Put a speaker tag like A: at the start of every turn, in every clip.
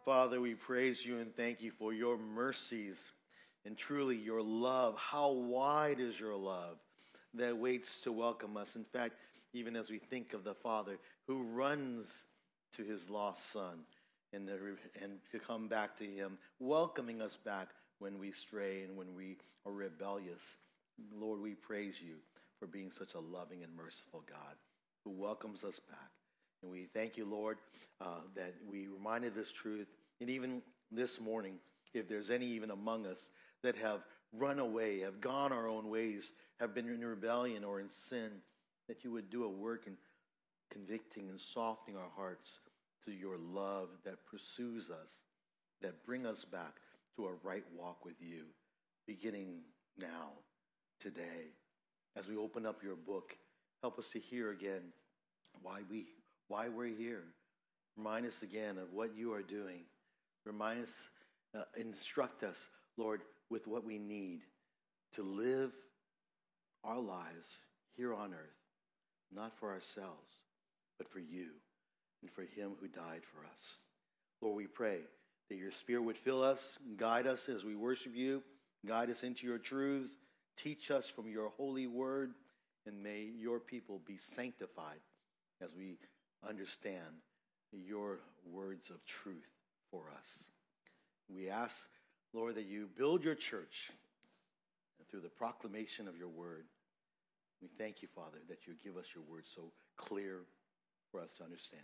A: Father, we praise you and thank you for your mercies and truly your love. How wide is your love that waits to welcome us. In fact, even as we think of the Father who runs to his lost Son and to come back to him, welcoming us back when we stray and when we are rebellious. Lord, we praise you for being such a loving and merciful God who welcomes us back. And we thank you, Lord, that we reminded this truth. And even this morning, if there's any even among us that have run away, have gone our own ways, have been in rebellion or in sin, that you would do a work in convicting and softening our hearts to your love that pursues us, that bring us back to a right walk with you, beginning now, today. As we open up your book, help us to hear again why we're here. Remind us again of what you are doing. Remind us, instruct us, Lord, with what we need to live our lives here on earth, not for ourselves, but for you and for him who died for us. Lord, we pray that your Spirit would fill us, guide us as we worship you, guide us into your truths, teach us from your holy word, and may your people be sanctified as we understand your words of truth for us. We ask, Lord, that you build your church through the proclamation of your word. We thank you, Father, that you give us your word so clear for us to understand.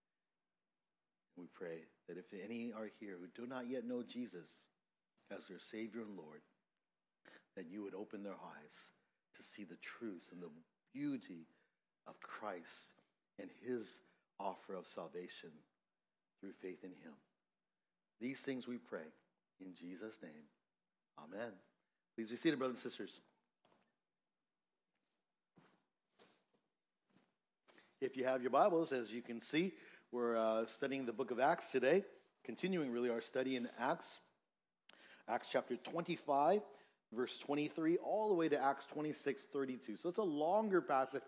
A: We pray that if any are here who do not yet know Jesus as their Savior and Lord, that you would open their eyes to see the truth and the beauty of Christ and his offer of salvation through faith in him. These things we pray in Jesus' name. Amen. Please be seated, brothers and sisters. If you have your Bibles, as you can see, we're studying the book of Acts today, continuing really our study in Acts. Acts chapter 25, verse 23, all the way to Acts 26, 32. So it's a longer passage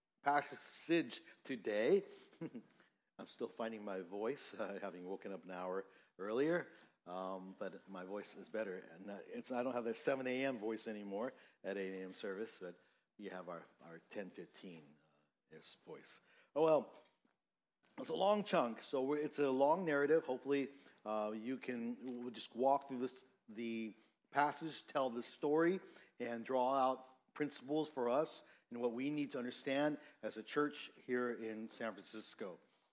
A: today. I'm still finding my voice, having woken up an hour earlier, but my voice is better. And I don't have that 7 a.m. voice anymore at 8 a.m. service, but you have our 10:15 voice. Oh, well, it's a long chunk, so it's a long narrative. Hopefully, we'll just walk through the passage, tell the story, and draw out principles for us and what we need to understand as a church here in San Francisco.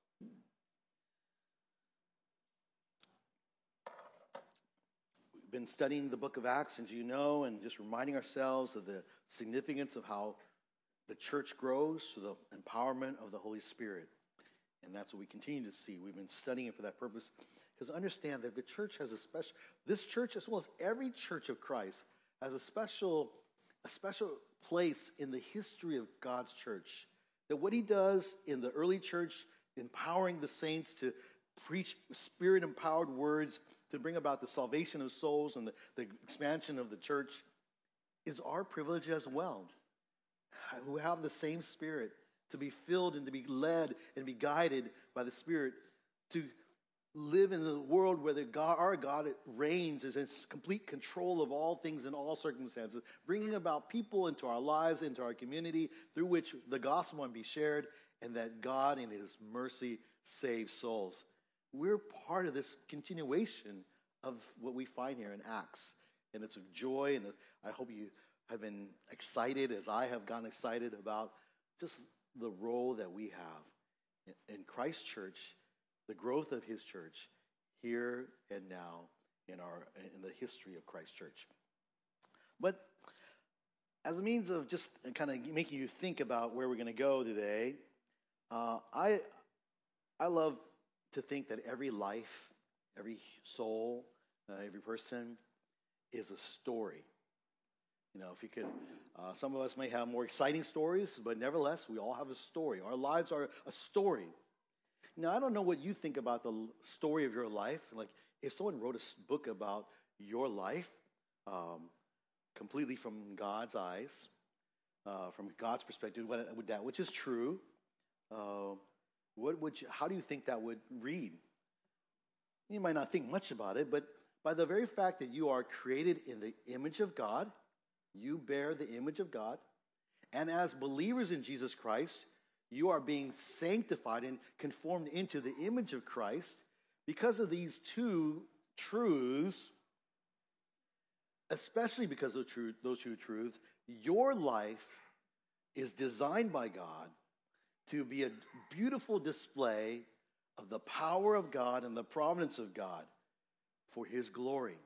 A: We've been studying the book of Acts, as you know, and just reminding ourselves of the significance of how the church grows through the empowerment of the Holy Spirit. And that's what we continue to see. We've been studying it for that purpose. Because understand that the church has this church, as well as every church of Christ, has a special place in the history of God's church. That what he does in the early church, empowering the saints to preach Spirit-empowered words to bring about the salvation of souls and the expansion of the church, is our privilege as well. Who have the same Spirit, to be filled and to be led and be guided by the Spirit, to live in a world where our God reigns, is in complete control of all things in all circumstances, bringing about people into our lives, into our community, through which the gospel might be shared, and that God in his mercy saves souls. We're part of this continuation of what we find here in Acts, and it's a joy, and I hope you have been excited, as I have gotten excited, about just the role that we have in Christ's church, the growth of his church here and now in the history of Christ's church. But as a means of just kind of making you think about where we're going to go today, I love to think that every life, every soul, every person is a story. You know, if you could, some of us may have more exciting stories, but nevertheless, we all have a story. Our lives are a story. Now, I don't know what you think about the story of your life. Like, if someone wrote a book about your life, completely from God's eyes, from God's perspective, that which is true, how do you think that would read? You might not think much about it, but by the very fact that you are created in the image of God, you bear the image of God, and as believers in Jesus Christ, you are being sanctified and conformed into the image of Christ. Because of these two truths, especially because of those two truths, your life is designed by God to be a beautiful display of the power of God and the providence of God for His glory.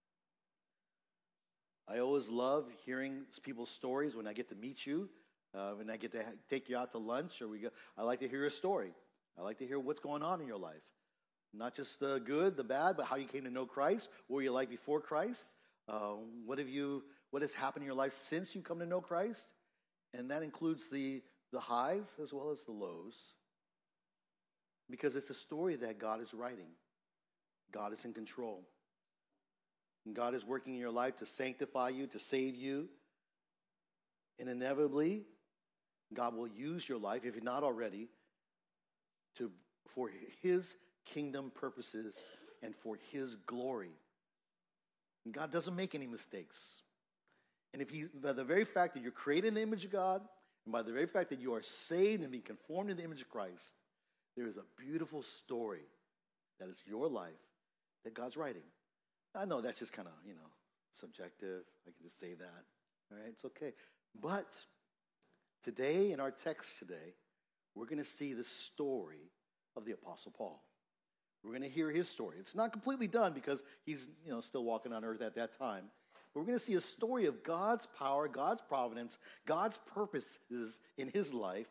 A: I always love hearing people's stories when I get to meet you, when I get to take you out to lunch, or I like to hear a story. I like to hear what's going on in your life. Not just the good, the bad, but how you came to know Christ, what were you like before Christ, what has happened in your life since you come to know Christ, and that includes the highs as well as the lows, because it's a story that God is writing. God is in control. And God is working in your life to sanctify you, to save you, and inevitably, God will use your life, if you're not already, for His kingdom purposes and for His glory. And God doesn't make any mistakes. And by the very fact that you're created in the image of God, and by the very fact that you are saved and being conformed in the image of Christ, there is a beautiful story that is your life that God's writing. I know that's just kind of, subjective. I can just say that. All right, it's okay. But today, in our text today, we're going to see the story of the Apostle Paul. We're going to hear his story. It's not completely done because he's, still walking on earth at that time. But we're going to see a story of God's power, God's providence, God's purposes in his life,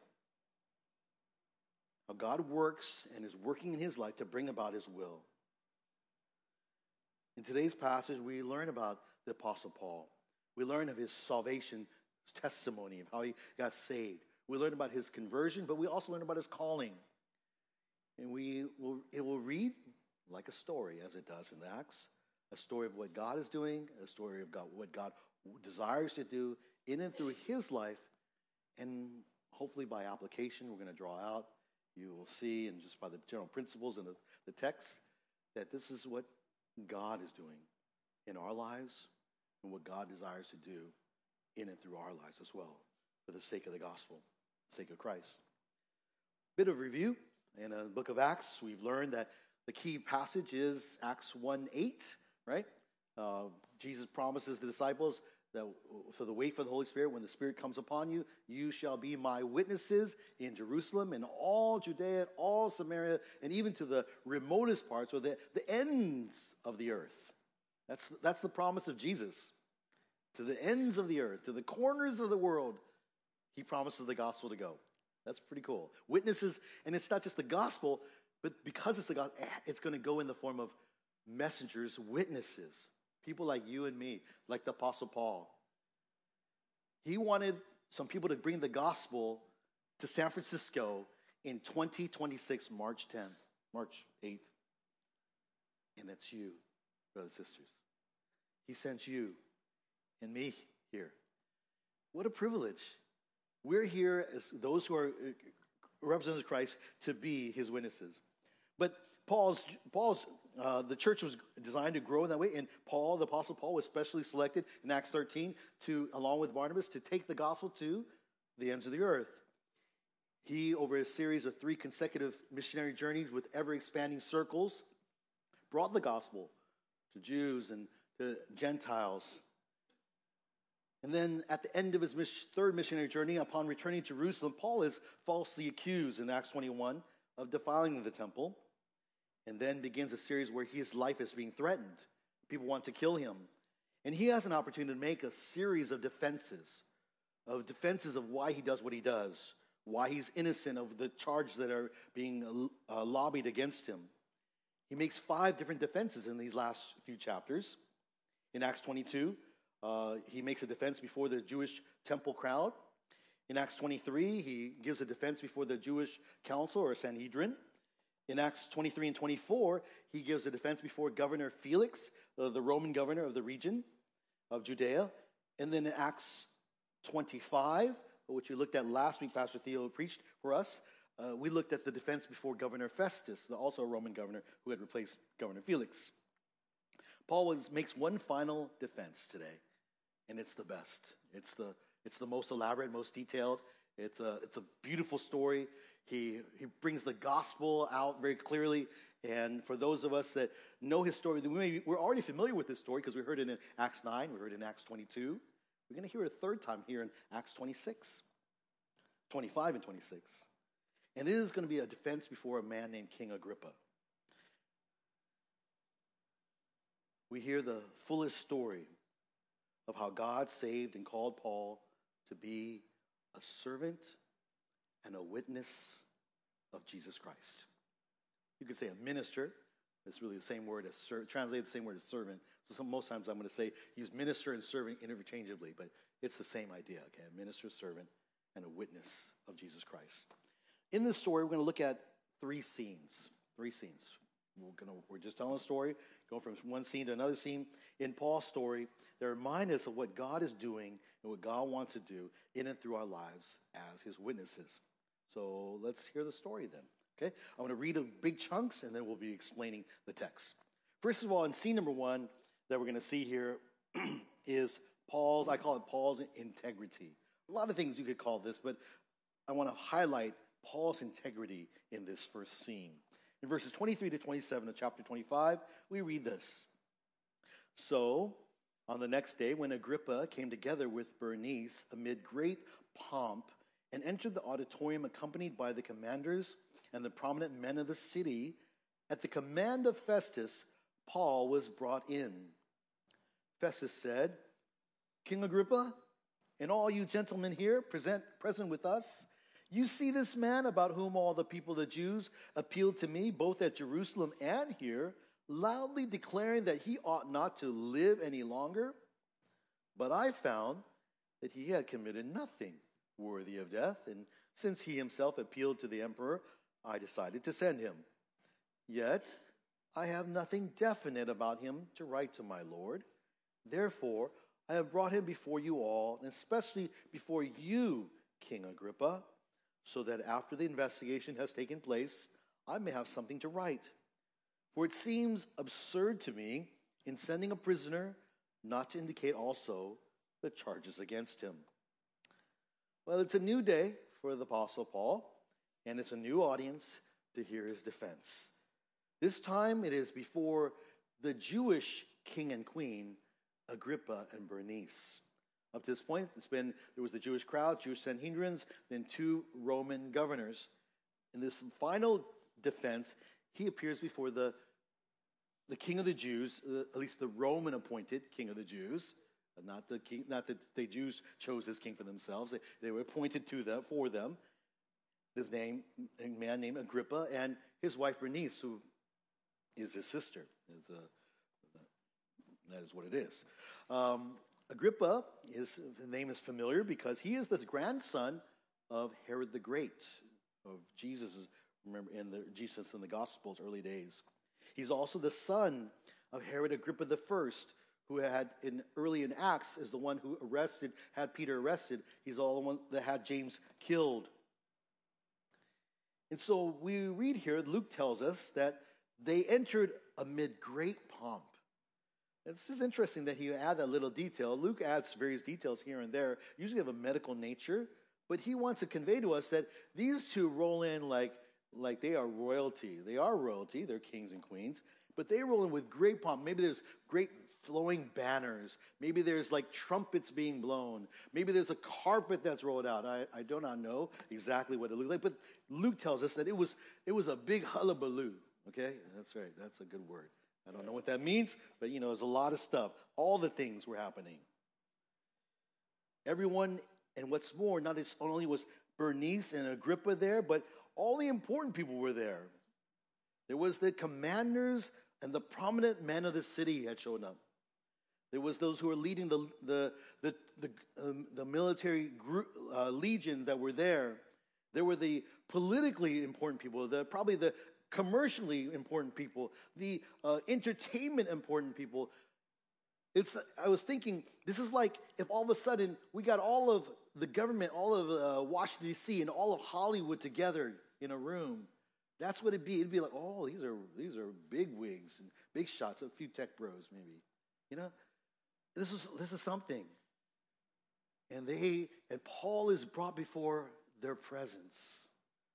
A: how God works and is working in his life to bring about his will. In today's passage, we learn about the Apostle Paul. We learn of his salvation testimony, of how he got saved. We learn about his conversion, but we also learn about his calling. And it will read like a story, as it does in the Acts, a story of what God is doing, a story of what God desires to do in and through his life, and hopefully by application we're going to draw out. You will see, and just by the general principles and the text, that this is what God is doing in our lives and what God desires to do in and through our lives as well, for the sake of the gospel, the sake of Christ. Bit of review. In the book of Acts, we've learned that the key passage is Acts 1:8, right? Jesus promises the disciples that for the wait for the Holy Spirit, when the Spirit comes upon you, you shall be my witnesses in Jerusalem and all Judea, all Samaria, and even to the remotest parts or the ends of the earth. That's the promise of Jesus. To the ends of the earth, to the corners of the world, he promises the gospel to go. That's pretty cool. Witnesses, and it's not just the gospel, but because it's the gospel, it's going to go in the form of messengers, witnesses, people like you and me, like the Apostle Paul. He wanted some people to bring the gospel to San Francisco in 2026, March 8th. And that's you, brothers and sisters. He sent you and me here. What a privilege. We're here as those who are representatives of Christ to be his witnesses. But the church was designed to grow in that way, and Paul, the Apostle Paul, was specially selected in Acts 13 along with Barnabas, to take the gospel to the ends of the earth. He, over a series of 3 consecutive missionary journeys with ever-expanding circles, brought the gospel to Jews and to Gentiles. And then at the end of his third missionary journey, upon returning to Jerusalem, Paul is falsely accused in Acts 21 of defiling the temple, and then begins a series where his life is being threatened. People want to kill him. And he has an opportunity to make a series of defenses of why he does what he does, why he's innocent of the charges that are being lobbied against him. He makes 5 different defenses in these last few chapters. In Acts 22, he makes a defense before the Jewish temple crowd. In Acts 23, he gives a defense before the Jewish council or Sanhedrin. In Acts 23 and 24, he gives a defense before Governor Felix, the Roman governor of the region of Judea. And then in Acts 25, which we looked at last week, Pastor Theo preached for us, we looked at the defense before Governor Festus, also a Roman governor who had replaced Governor Felix. Paul makes one final defense today, and it's the best. It's the most elaborate, most detailed. It's a beautiful story. He brings the gospel out very clearly. And for those of us that know his story, we're already familiar with this story because we heard it in Acts 9, we heard it in Acts 22. We're going to hear it a third time here in Acts 26, 25 and 26. And this is going to be a defense before a man named King Agrippa. We hear the fullest story of how God saved and called Paul to be a servant and a witness of Jesus Christ. You could say a minister. It's really the same word as translated the same word as servant. So most times I'm going to say use minister and servant interchangeably, but it's the same idea. Okay, a minister, servant, and a witness of Jesus Christ. In this story, we're going to look at three scenes. We're just telling a story, going from one scene to another scene. In Paul's story, they remind us of what God is doing and what God wants to do in and through our lives as his witnesses. So let's hear the story then. Okay, I'm going to read big chunks, and then we'll be explaining the text. First of all, in scene number one that we're going to see here is I call it Paul's integrity. A lot of things you could call this, but I want to highlight Paul's integrity in this first scene. In verses 23 to 27 of chapter 25, we read this. So, on the next day, when Agrippa came together with Bernice amid great pomp and entered the auditorium accompanied by the commanders and the prominent men of the city, at the command of Festus, Paul was brought in. Festus said, King Agrippa, and all you gentlemen here present with us, you see this man about whom all the people of the Jews appealed to me, both at Jerusalem and here, loudly declaring that he ought not to live any longer. But I found that he had committed nothing worthy of death, and since he himself appealed to the emperor, I decided to send him. Yet I have nothing definite about him to write to my Lord. Therefore, I have brought him before you all, and especially before you, King Agrippa, so that after the investigation has taken place, I may have something to write. For it seems absurd to me, in sending a prisoner, not to indicate also the charges against him. Well, it's a new day for the Apostle Paul, and it's a new audience to hear his defense. This time it is before the Jewish king and queen, Agrippa and Bernice. Up to this point, there was the Jewish crowd, Jewish Sanhedrins, then two Roman governors. In this final defense, he appears before the king of the Jews, at least the Roman-appointed king of the Jews. Not that the Jews chose this king for themselves. They were appointed for them. This a man named Agrippa, and his wife Bernice, who is his sister. That is what it is. Agrippa, his name is familiar because he is the grandson of Herod the Great, of Jesus. Remember, Jesus in the Gospels, early days. He's also the son of Herod Agrippa the First, who had early in Acts is the one who had Peter arrested. He's all the one that had James killed. And so we read here, Luke tells us that they entered amid great pomp. It's just interesting that he add that little detail. Luke adds various details here and there, usually of a medical nature, but he wants to convey to us that these two roll in like they are royalty. They are royalty, they're kings and queens, but they roll in with great pomp. Maybe there's great flowing banners. Maybe there's like trumpets being blown. Maybe there's a carpet that's rolled out. I do not know exactly what it looked like, but Luke tells us that it was a big hullabaloo. Okay, that's right. That's a good word. I don't know what that means, but there's a lot of stuff. All the things were happening. Everyone, and what's more, not only was Bernice and Agrippa there, but all the important people were there. There was the commanders and the prominent men of the city had shown up. There was those who were leading the military group, legion that were there. There were the politically important people, probably the commercially important people, the entertainment important people. I was thinking, this is like if all of a sudden we got all of the government, all of Washington, D.C., and all of Hollywood together in a room. That's what it'd be. It'd be like, oh, these are big wigs and big shots, a few tech bros maybe. You know, this is something. And Paul is brought before their presence.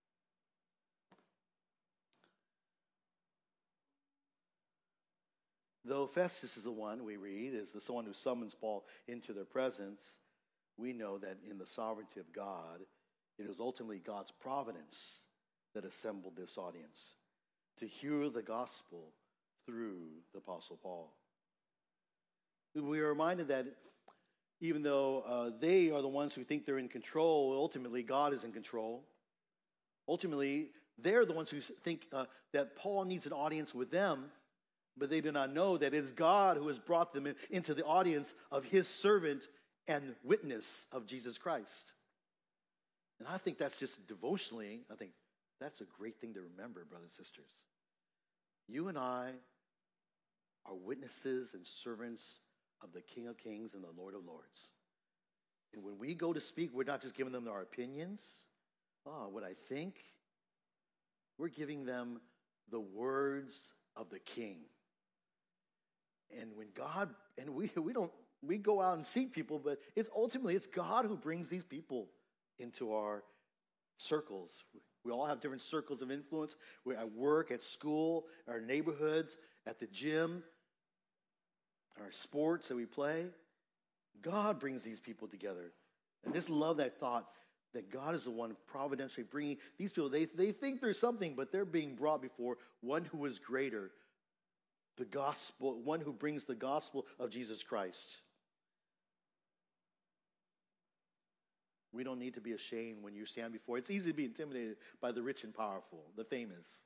A: Though Festus is the one we read, is the one who summons Paul into their presence, we know that in the sovereignty of God, it is ultimately God's providence that assembled this audience to hear the gospel through the Apostle Paul. We are reminded that even though they are the ones who think they're in control, ultimately God is in control. Ultimately, they're the ones who think that Paul needs an audience with them, but they do not know that it is God who has brought them into the audience of his servant and witness of Jesus Christ. And I think that's just devotionally, I think that's a great thing to remember, brothers and sisters. You and I are witnesses and servants of the King of Kings and the Lord of Lords. And when we go to speak, we're not just giving them our opinions, what I think. We're giving them the words of the King. And when God, and we go out and seek people, but it's God who brings these people into our circles. We all have different circles of influence. We're at work, at school, our neighborhoods, at the gym, our sports that we play. God brings these people together. And just love that thought that God is the one providentially bringing these people. They think there's something, but they're being brought before one who is greater, the gospel, one who brings the gospel of Jesus Christ. We don't need to be ashamed when you stand before. It's easy to be intimidated by the rich and powerful, the famous.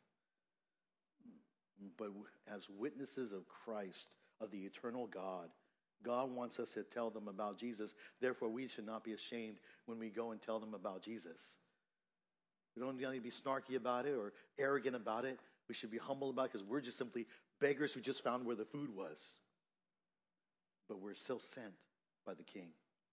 A: But as witnesses of Christ, of the eternal God, God wants us to tell them about Jesus. Therefore, we should not be ashamed when we go and tell them about Jesus. We don't need to be snarky about it or arrogant about it. We should be humble about it because we're just simply beggars who just found where the food was. But we're still sent by the King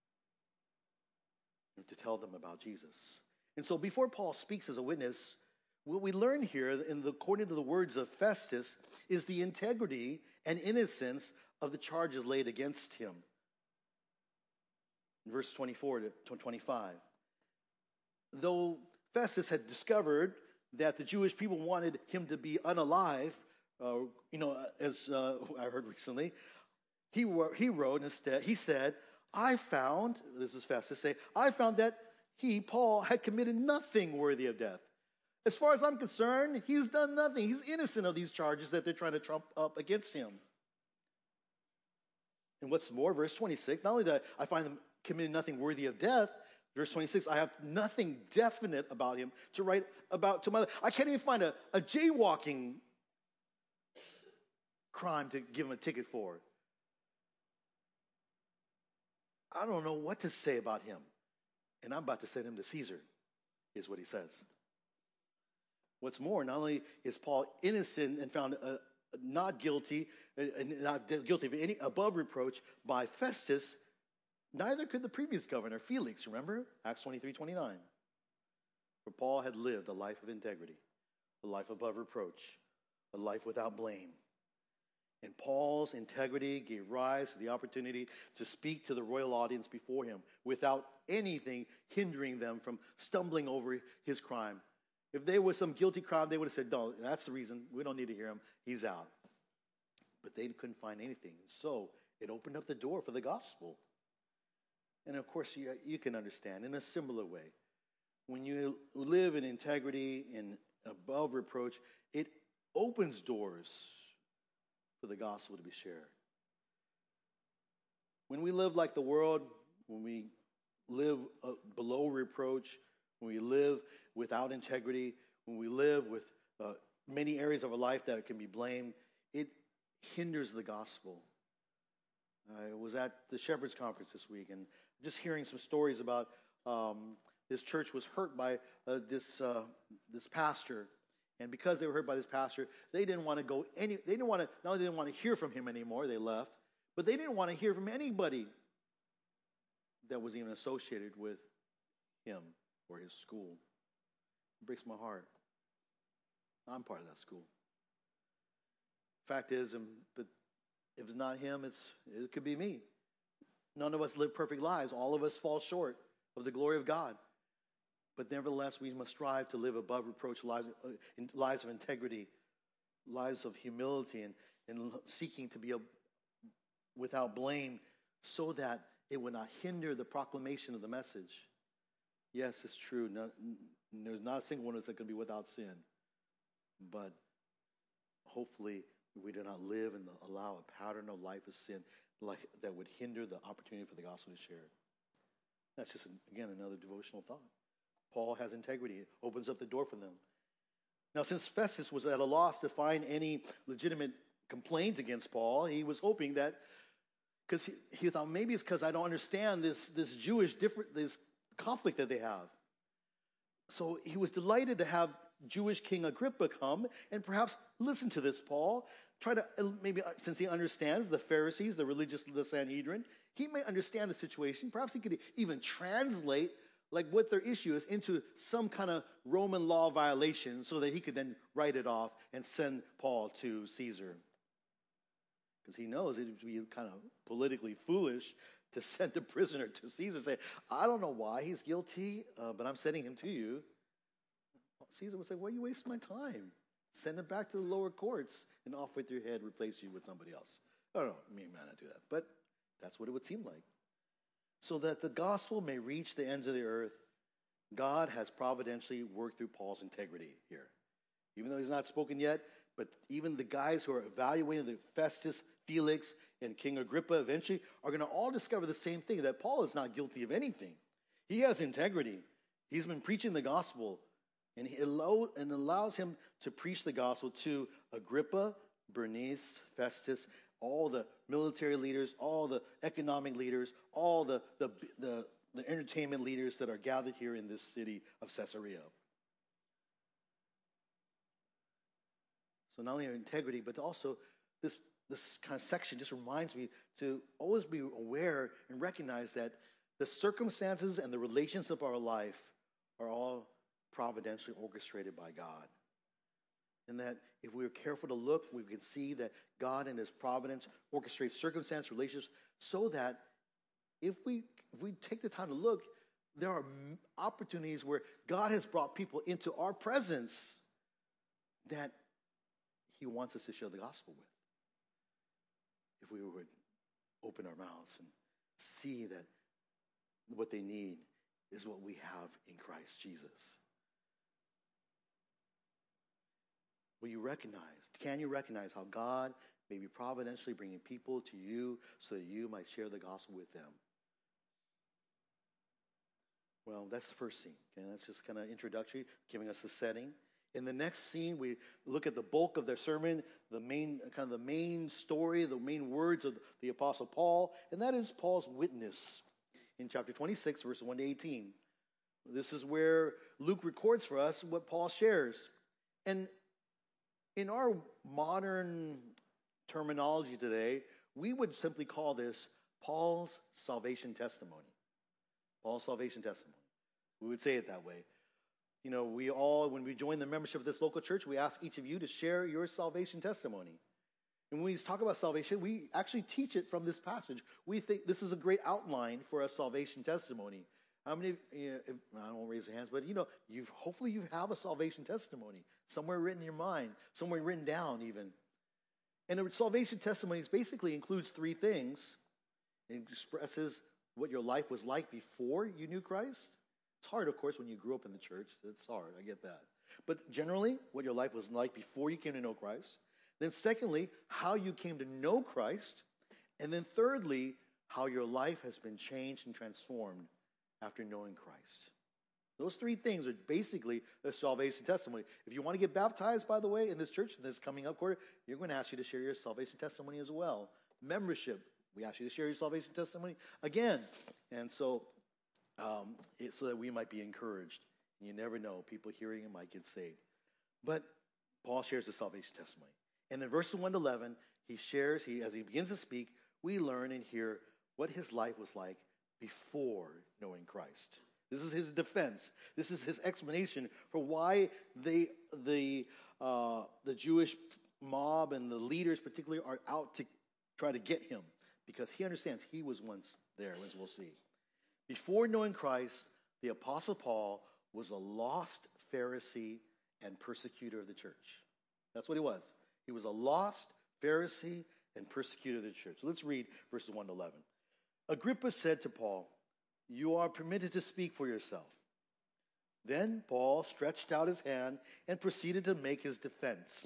A: to tell them about Jesus. And so before Paul speaks as a witness, what we learn here, according to the words of Festus, is the integrity and innocence of the charges laid against him. In verse 24 to 25. Though Festus had discovered that the Jewish people wanted him to be unalive, as I heard recently, he wrote instead, he said, I found that he, Paul, had committed nothing worthy of death. As far as I'm concerned, he's done nothing. He's innocent of these charges that they're trying to trump up against him. And what's more, verse 26, not only that I find him committed nothing worthy of death, verse 26, I have nothing definite about him to write about to my life. I can't even find a jaywalking crime to give him a ticket for. I don't know what to say about him. And I'm about to send him to Caesar, is what he says. What's more, not only is Paul innocent and found not guilty of any above reproach by Festus, neither could the previous governor, Felix, remember? Acts 23:29. For Paul had lived a life of integrity, a life above reproach, a life without blame. And Paul's integrity gave rise to the opportunity to speak to the royal audience before him without anything hindering them from stumbling over his crime. If there was some guilty crime, they would have said, no, that's the reason. We don't need to hear him. He's out. But they couldn't find anything. So it opened up the door for the gospel. And of course, you can understand in a similar way. When you live in integrity and above reproach, it opens doors for the gospel to be shared. When we live like the world, when we live below reproach, when we live without integrity, when we live with many areas of our life that can be blamed, it hinders the gospel. I was at the Shepherd's Conference this week and just hearing some stories about this church was hurt by this pastor. And because they were hurt by this pastor, they didn't want to go not only they didn't want to hear from him anymore, they left, but they didn't want to hear from anybody that was even associated with him or his school. It breaks my heart. I'm part of that school. Fact is, but if it's not him, it could be me. None of us live perfect lives. All of us fall short of the glory of God. But nevertheless, we must strive to live above reproach lives of integrity, lives of humility, and seeking to be without blame so that it would not hinder the proclamation of the message. Yes, it's true. There's not a single one of us that can be without sin. But hopefully we do not live and allow a pattern of life of sin that would hinder the opportunity for the gospel to share. That's just, again, another devotional thought. Paul has integrity. It opens up the door for them. Now, since Festus was at a loss to find any legitimate complaint against Paul, he was hoping that, because he thought maybe it's because I don't understand this this conflict that they have. So he was delighted to have Jewish King Agrippa come and perhaps listen to this, Paul. Try to, maybe since he understands the Pharisees, the religious, the Sanhedrin, he may understand the situation. Perhaps he could even translate like what their issue is into some kind of Roman law violation so that he could then write it off and send Paul to Caesar. Because he knows it would be kind of politically foolish to send a prisoner to Caesar and say, I don't know why he's guilty, but I'm sending him to you. Caesar would say, why are you wasting my time? Send him back to the lower courts and off with your head, replace you with somebody else. I don't know, me might not do that, but that's what it would seem like. So that the gospel may reach the ends of the earth, God has providentially worked through Paul's integrity here. Even though he's not spoken yet, but even the guys who are evaluating the Festus, Felix, and King Agrippa eventually are going to all discover the same thing, that Paul is not guilty of anything. He has integrity. He's been preaching the gospel, and allows him to preach the gospel to Agrippa, Bernice, Festus, all the military leaders, all the economic leaders, all the entertainment leaders that are gathered here in this city of Caesarea. So not only integrity, but also this kind of section just reminds me to always be aware and recognize that the circumstances and the relations of our life are all providentially orchestrated by God. And that if we are careful to look, we can see that God in his providence orchestrates circumstance, relationships, so that if we take the time to look, there are opportunities where God has brought people into our presence that he wants us to share the gospel with. If we would open our mouths and see that what they need is what we have in Christ Jesus. Can you recognize how God may be providentially bringing people to you so that you might share the gospel with them? Well, that's the first scene. Okay, that's just kind of introductory, giving us the setting. In the next scene, we look at the bulk of their sermon, the main story, the main words of the Apostle Paul, and that is Paul's witness in chapter 26, verse 1 to 18. This is where Luke records for us what Paul shares. And in our modern terminology today, we would simply call this Paul's salvation testimony. Paul's salvation testimony. We would say it that way. You know, we all, when we join the membership of this local church, we ask each of you to share your salvation testimony. And when we talk about salvation, we actually teach it from this passage. We think this is a great outline for a salvation testimony. How many, I don't raise your hands, but hopefully you have a salvation testimony somewhere written in your mind, somewhere written down even. And the salvation testimony basically includes three things. It expresses what your life was like before you knew Christ. It's hard, of course, when you grew up in the church. It's hard, I get that. But generally, what your life was like before you came to know Christ. Then secondly, how you came to know Christ. And then thirdly, how your life has been changed and transformed after knowing Christ. Those three things are basically a salvation testimony. If you want to get baptized, by the way, in this church, in this coming up quarter, you're going to ask you to share your salvation testimony as well. Membership, we ask you to share your salvation testimony again. And so, so that we might be encouraged. And you never know, people hearing it might get saved. But Paul shares the salvation testimony. And in verses 1 to 11, he shares, as he begins to speak, we learn and hear what his life was like before knowing Christ. This is his defense. This is his explanation for why the Jewish mob and the leaders particularly are out to try to get him, because he understands he was once there, as we'll see. Before knowing Christ, the Apostle Paul was a lost Pharisee and persecutor of the church. That's what he was. He was a lost Pharisee and persecutor of the church. Let's read verses 1 to 11. Agrippa said to Paul, "You are permitted to speak for yourself." Then Paul stretched out his hand and proceeded to make his defense.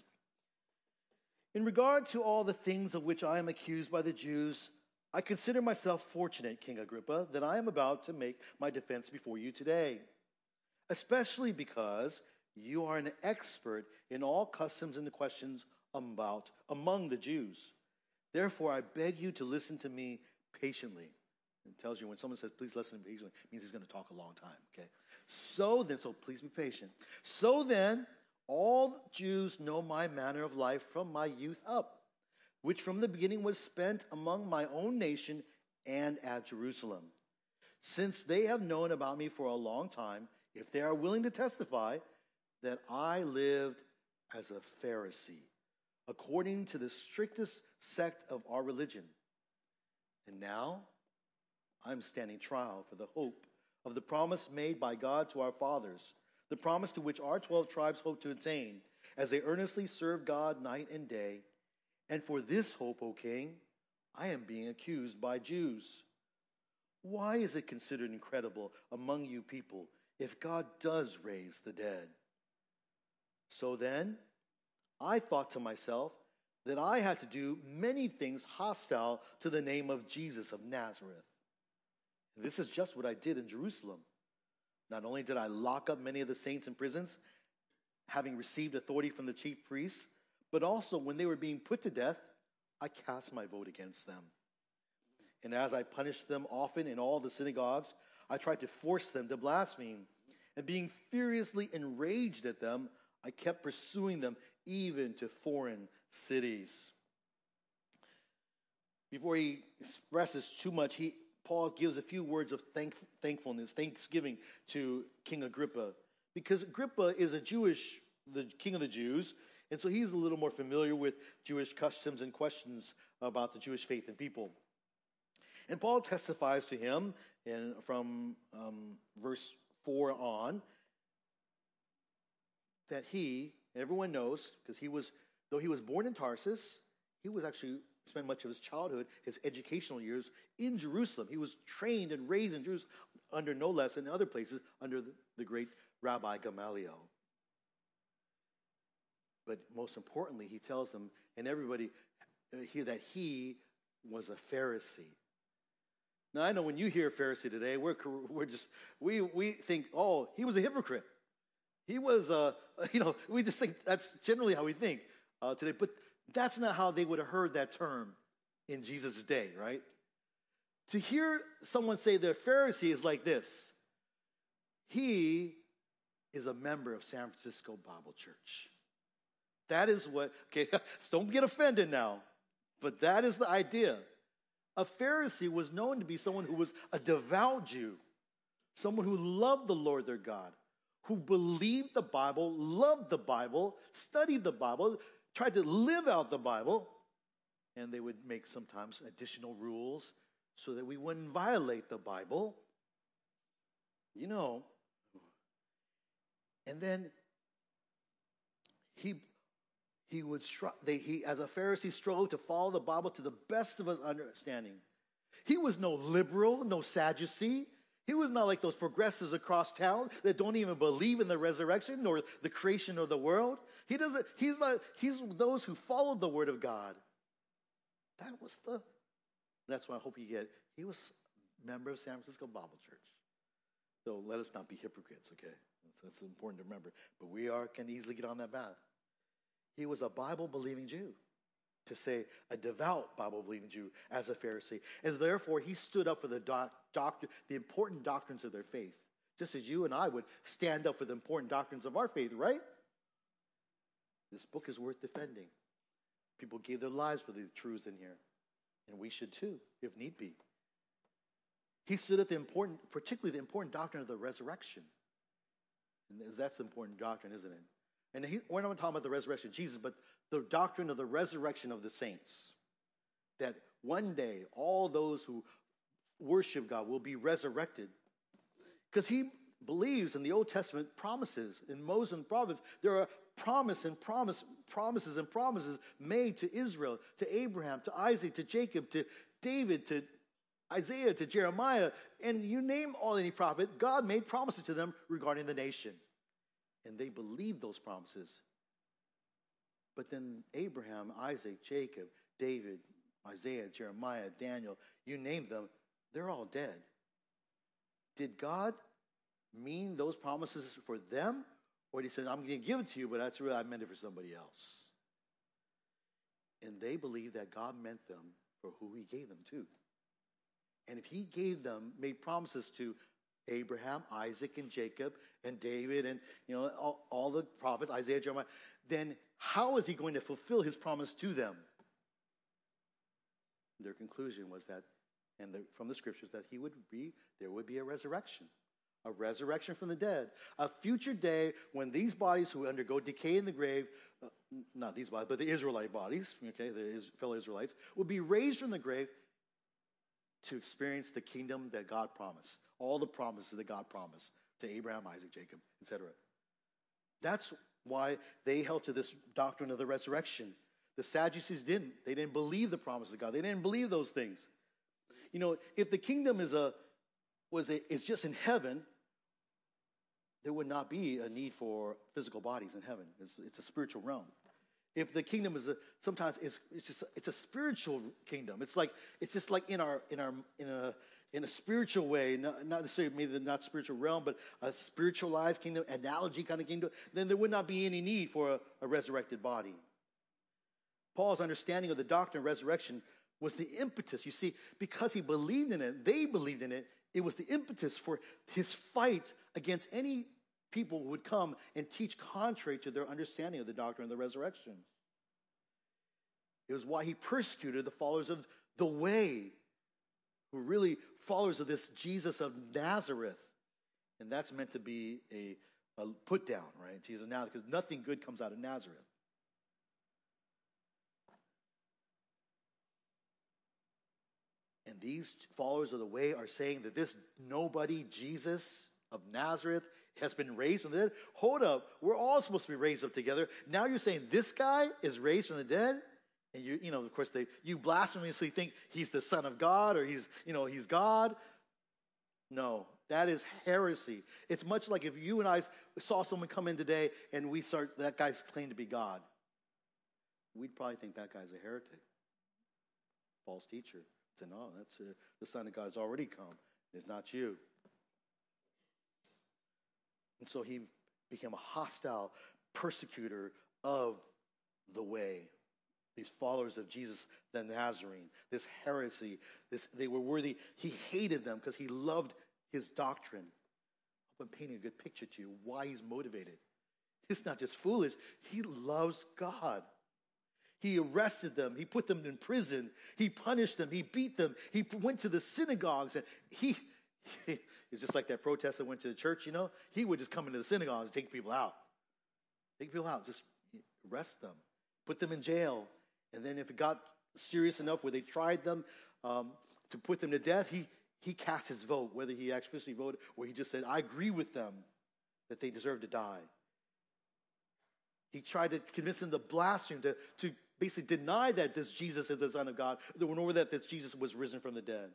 A: "In regard to all the things of which I am accused by the Jews, I consider myself fortunate, King Agrippa, that I am about to make my defense before you today, especially because you are an expert in all customs and the questions among the Jews. Therefore, I beg you to listen to me patiently." It tells you when someone says, "Please listen patiently," it means he's going to talk a long time, okay? So please be patient. "So then, all Jews know my manner of life from my youth up, which from the beginning was spent among my own nation and at Jerusalem. Since they have known about me for a long time, if they are willing to testify, that I lived as a Pharisee, according to the strictest sect of our religion. And now I'm standing trial for the hope of the promise made by God to our fathers, the promise to which our 12 tribes hope to attain, as they earnestly serve God night and day. And for this hope, O king, I am being accused by Jews. Why is it considered incredible among you people if God does raise the dead? So then, I thought to myself that I had to do many things hostile to the name of Jesus of Nazareth. And this is just what I did in Jerusalem. Not only did I lock up many of the saints in prisons, having received authority from the chief priests, but also when they were being put to death, I cast my vote against them. And as I punished them often in all the synagogues, I tried to force them to blaspheme. And being furiously enraged at them, I kept pursuing them even to foreign cities." Before he expresses too much, Paul gives a few words of thankfulness, thanksgiving to King Agrippa. Because Agrippa is the king of the Jews, and so he's a little more familiar with Jewish customs and questions about the Jewish faith and people. And Paul testifies to him from verse 4 on that everyone knows, because though he was born in Tarsus, he was actually spent much of his childhood, his educational years in Jerusalem. He was trained and raised in Jerusalem under no less than other places under the great Rabbi Gamaliel. But most importantly, he tells them and everybody that he was a Pharisee. Now, I know when you hear Pharisee today, we think, oh, he was a hypocrite. He was, we just think that's generally how we think today. But that's not how they would have heard that term in Jesus' day, right? To hear someone say they're Pharisee is like this: he is a member of San Francisco Bible Church. That is what, okay, so don't get offended now, but that is the idea. A Pharisee was known to be someone who was a devout Jew, someone who loved the Lord their God, who believed the Bible, loved the Bible, studied the Bible, tried to live out the Bible, and they would make sometimes additional rules so that we wouldn't violate the Bible. And then he as a Pharisee strove to follow the Bible to the best of his understanding. He was no liberal, no Sadducee. He was not like those progressives across town that don't even believe in the resurrection nor the creation of the world. He's those who followed the word of God. That's what I hope you get. He was a member of San Francisco Bible Church. So let us not be hypocrites, okay? That's important to remember. But we can easily get on that path. He was a Bible-believing Jew, to say a devout Bible-believing Jew as a Pharisee. And therefore, he stood up for the important doctrines of their faith, just as you and I would stand up for the important doctrines of our faith, right? This book is worth defending. People gave their lives for the truths in here, and we should too, if need be. He stood at particularly the important doctrine of the resurrection. And that's the important doctrine, isn't it? And we're not talking about the resurrection of Jesus, but the doctrine of the resurrection of the saints. That one day, all those who worship God will be resurrected. Because he believes in the Old Testament promises. In Moses and the prophets, there are promises and promises made to Israel, to Abraham, to Isaac, to Jacob, to David, to Isaiah, to Jeremiah. And you name any prophet, God made promises to them regarding the nation. And they believed those promises. But then Abraham, Isaac, Jacob, David, Isaiah, Jeremiah, Daniel, you name them, they're all dead. Did God mean those promises for them? Or did he say, I'm going to give it to you, but that's really, I meant it for somebody else. And they believed that God meant them for who he gave them to. And if he made promises to Abraham, Isaac, and Jacob, and David, and all the prophets, Isaiah, Jeremiah, then how is he going to fulfill his promise to them? Their conclusion was that, from the scriptures, that there would be a resurrection from the dead, a future day when these bodies who undergo decay in the grave, not these bodies, but the Israelite bodies, okay, the fellow Israelites, would be raised from the grave to experience the kingdom that God promised, all the promises that God promised to Abraham, Isaac, Jacob, etc. That's why they held to this doctrine of the resurrection. The Sadducees didn't. They didn't believe the promises of God. They didn't believe those things. If the kingdom is just in heaven, there would not be a need for physical bodies in heaven. It's a spiritual realm. If the kingdom is it's a spiritual kingdom. It's just like in a spiritual way, not necessarily maybe not spiritual realm, but a spiritualized kingdom, analogy kind of kingdom. Then there would not be any need for a resurrected body. Paul's understanding of the doctrine of resurrection was the impetus. You see, because he believed in it, they believed in it. It was the impetus for his fight against any people who would come and teach contrary to their understanding of the doctrine of the resurrection. It was why he persecuted the followers of the way, who were really followers of this Jesus of Nazareth. And that's meant to be a put down, right? Jesus of Nazareth, because nothing good comes out of Nazareth. And these followers of the way are saying that this nobody, Jesus of Nazareth, has been raised from the dead. Hold up, we're all supposed to be raised up together. Now you're saying this guy is raised from the dead? And of course, you blasphemously think he's the Son of God or he's God. No, that is heresy. It's much like if you and I saw someone come in today and that guy's claimed to be God. We'd probably think that guy's a heretic, false teacher. Say, no, that's the Son of God's already come. It's not you. And so he became a hostile persecutor of the way. These followers of Jesus the Nazarene, this heresy, they were worthy. He hated them because he loved his doctrine. I hope I'm painting a good picture to you why he's motivated. It's not just foolish. He loves God. He arrested them. He put them in prison. He punished them. He beat them. He went to the synagogues. And it's just like that protest that went to the church, He would just come into the synagogues and take people out. Just arrest them. Put them in jail. And then if it got serious enough where they tried them to put them to death, he cast his vote, whether he actually voted or he just said, I agree with them that they deserve to die. He tried to convince them to blaspheme, to basically deny that this Jesus is the Son of God, nor that this Jesus was risen from the dead.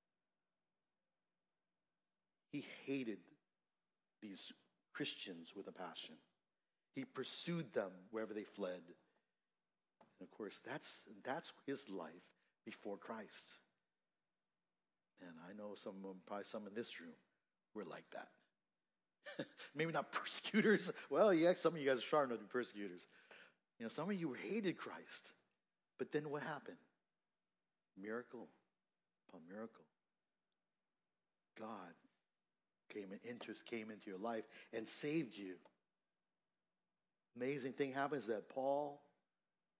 A: He hated these Christians with a passion. He pursued them wherever they fled. And of course, that's his life before Christ. And I know probably some in this room were like that. Maybe not persecutors. Well, yeah, some of you guys are sharp enough to be persecutors. Some of you hated Christ. But then what happened? Miracle upon miracle. God came into your life and saved you. Amazing thing happens that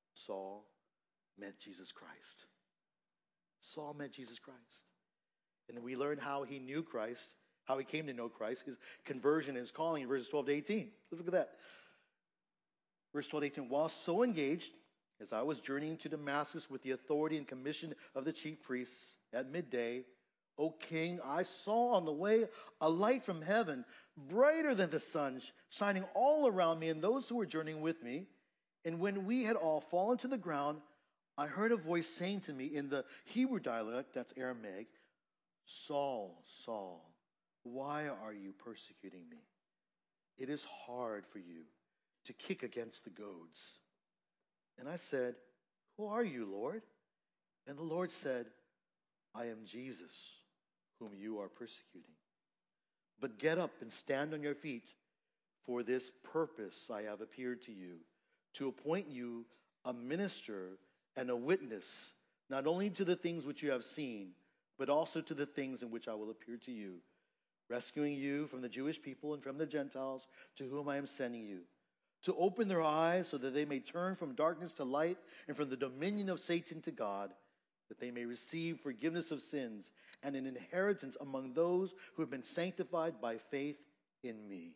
A: Saul met Jesus Christ. Saul met Jesus Christ. And we learned how he knew Christ, how he came to know Christ, his conversion and his calling in verses 12 to 18. Let's look at that. Verse 12 to 18. While so engaged, as I was journeying to Damascus with the authority and commission of the chief priests at midday, O king, I saw on the way a light from heaven, brighter than the sun, shining all around me and those who were journeying with me. And when we had all fallen to the ground, I heard a voice saying to me in the Hebrew dialect, that's Aramaic, Saul, Saul, why are you persecuting me? It is hard for you to kick against the goads. And I said, who are you, Lord? And the Lord said, I am Jesus, whom you are persecuting. But get up and stand on your feet. For this purpose I have appeared to you, to appoint you a minister and a witness, not only to the things which you have seen, but also to the things in which I will appear to you, rescuing you from the Jewish people and from the Gentiles to whom I am sending you, to open their eyes so that they may turn from darkness to light and from the dominion of Satan to God, that they may receive forgiveness of sins and an inheritance among those who have been sanctified by faith in me.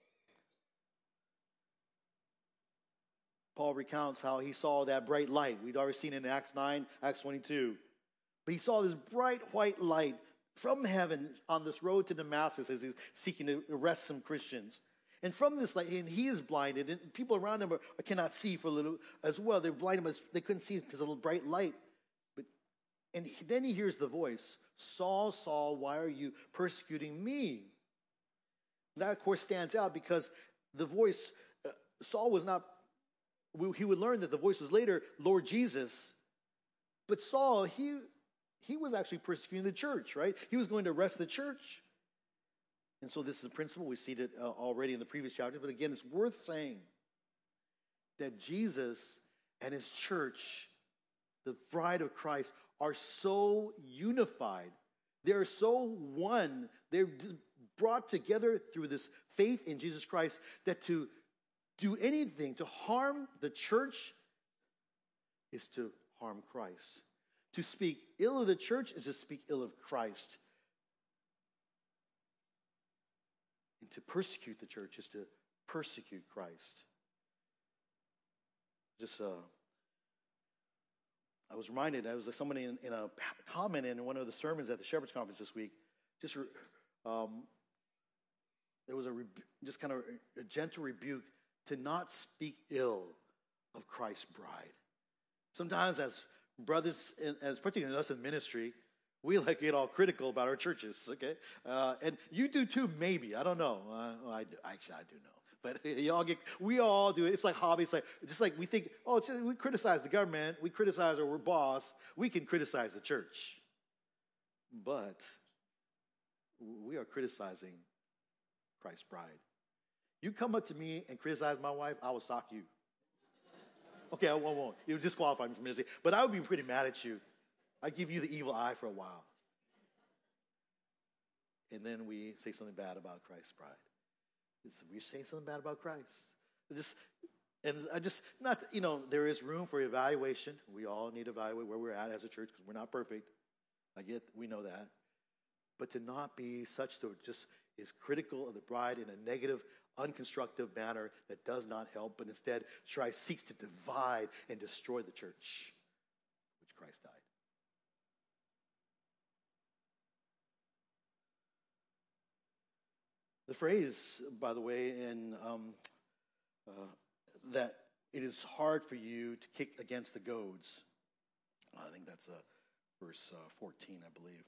A: Paul recounts how he saw that bright light. We'd already seen it in Acts 9, Acts 22. But he saw this bright white light from heaven on this road to Damascus as he's seeking to arrest some Christians. And from this light, and he is blinded, and people around him cannot see for a little as well. They're blinded, but they couldn't see because of the bright light. And then he hears the voice, Saul, Saul, why are you persecuting me? That, of course, stands out because the voice, Saul was not, he would learn that the voice was later Lord Jesus. But Saul, he was actually persecuting the church, right? He was going to arrest the church. And so this is a principle. We see it already in the previous chapter. But again, it's worth saying that Jesus and his church, the bride of Christ, are so unified. They're so one. They're brought together through this faith in Jesus Christ that to do anything to harm the church is to harm Christ. To speak ill of the church is to speak ill of Christ. And to persecute the church is to persecute Christ. I was reminded, I was like somebody in a comment in one of the sermons at the Shepherd's Conference this week. There was just kind of a gentle rebuke to not speak ill of Christ's bride. Sometimes as brothers, as particularly us in ministry, we like get all critical about our churches, okay? And you do too, maybe. I don't know. I do know. But we all do it. It's like hobbies. Just like we think, we criticize the government, we criticize our boss, we can criticize the church. But we are criticizing Christ's bride. You come up to me and criticize my wife, I will sock you. Okay, I won't. It would disqualify me from ministry. But I would be pretty mad at you. I'd give you the evil eye for a while. And then we say something bad about Christ's bride. We say something bad about Christ. There is room for evaluation. We all need to evaluate where we're at as a church because we're not perfect. We know that. But to not be such that just is critical of the bride in a negative, unconstructive manner that does not help, but instead seeks to divide and destroy the church, which Christ died. The phrase, by the way, that it is hard for you to kick against the goads. I think that's verse 14, I believe.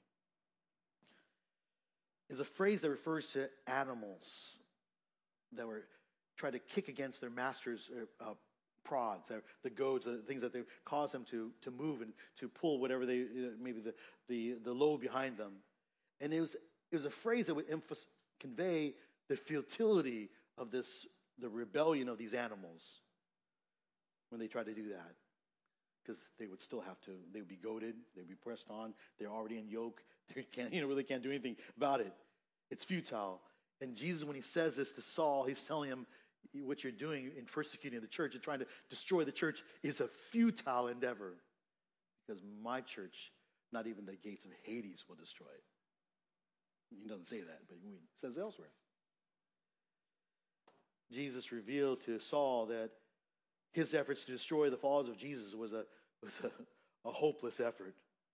A: Is a phrase that refers to animals that were trying to kick against their master's prods, the goads, the things that they cause them to move and to pull whatever maybe the load behind them. And it was a phrase that would convey the futility of the rebellion of these animals when they try to do that. Because they would still they would be goaded, they would be pressed on, they're already in yoke, they really can't do anything about it. It's futile. And Jesus, when he says this to Saul, he's telling him what you're doing in persecuting the church and trying to destroy the church is a futile endeavor. Because my church, not even the gates of Hades will destroy it. He doesn't say that, but he says elsewhere. Jesus revealed to Saul that his efforts to destroy the followers of Jesus was a hopeless effort.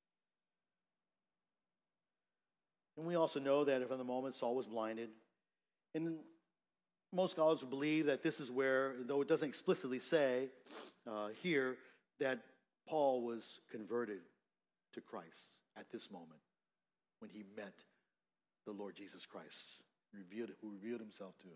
A: And we also know that from the moment Saul was blinded. And most scholars believe that this is where, though it doesn't explicitly say here, that Paul was converted to Christ at this moment when he met the Lord Jesus Christ, who revealed himself to him.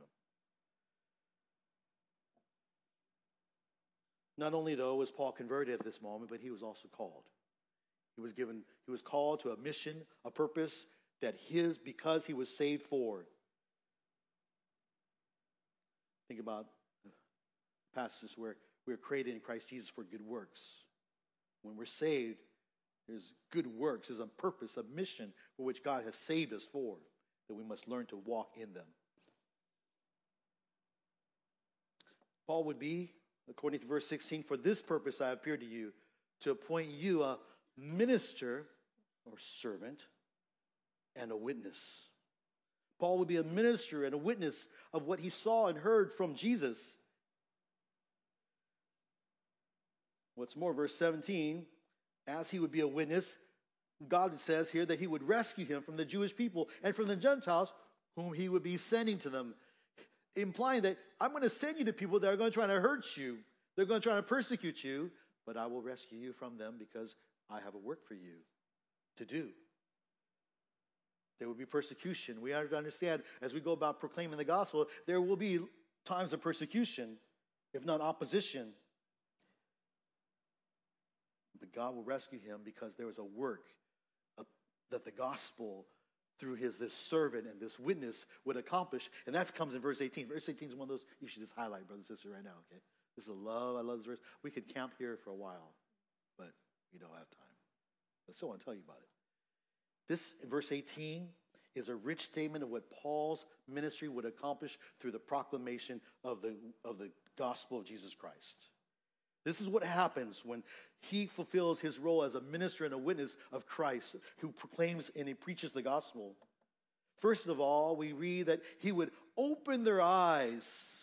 A: Not only, though, was Paul converted at this moment, but he was also called. He was called to a mission, a purpose because he was saved for. Think about passages where we're created in Christ Jesus for good works. When we're saved, there's good works, there's a purpose, a mission for which God has saved us for, that we must learn to walk in them. Paul would be, according to verse 16, for this purpose I appeared to you, to appoint you a minister or servant and a witness. Paul would be a minister and a witness of what he saw and heard from Jesus. What's more, verse 17, as he would be a witness, God says here that he would rescue him from the Jewish people and from the Gentiles whom he would be sending to them, implying that I'm going to send you to people that are going to try to hurt you. They're going to try to persecute you, but I will rescue you from them because I have a work for you to do. There will be persecution. We have to understand, as we go about proclaiming the gospel, there will be times of persecution, if not opposition. But God will rescue him because there was a work that the gospel, through this servant and this witness, would accomplish. And that comes in verse 18. Verse 18 is one of those you should just highlight, brother and sister, right now, okay? This is I love this verse. We could camp here for a while, but we don't have time. I still want to tell you about it. This, in verse 18, is a rich statement of what Paul's ministry would accomplish through the proclamation of the gospel of Jesus Christ. This is what happens when he fulfills his role as a minister and a witness of Christ, who proclaims and he preaches the gospel. First of all, we read that he would open their eyes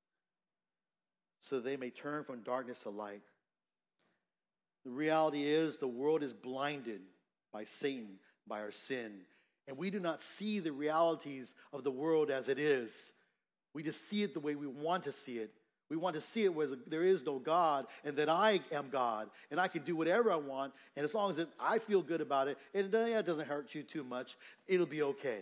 A: so they may turn from darkness to light. The reality is the world is blinded by Satan, by our sin. And we do not see the realities of the world as it is. We just see it the way we want to see it. We want to see it where there is no God and that I am God and I can do whatever I want. And as long as I feel good about it and it doesn't hurt you too much, it'll be okay.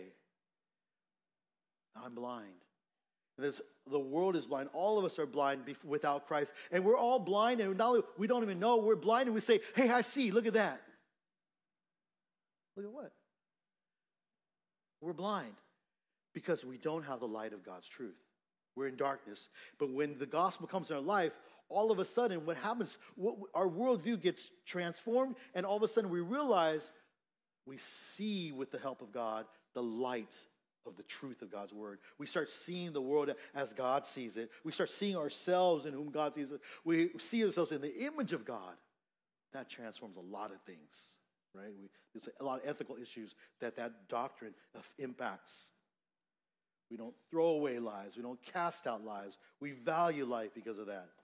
A: I'm blind. The world is blind. All of us are blind without Christ. And we're all blind, and not only, we don't even know we're blind, and we say, hey, I see, look at that. Look at what? We're blind because we don't have the light of God's truth. We're in darkness. But when the gospel comes in our life, all of a sudden what happens, our worldview gets transformed, and all of a sudden we realize we see, with the help of God, the light of the truth of God's word. We start seeing the world as God sees it. We start seeing ourselves in whom God sees it. We see ourselves in the image of God. That transforms a lot of things, right? There's a lot of ethical issues that doctrine impacts. We don't throw away lives. We don't cast out lives. We value life because of that.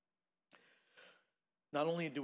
A: Not only do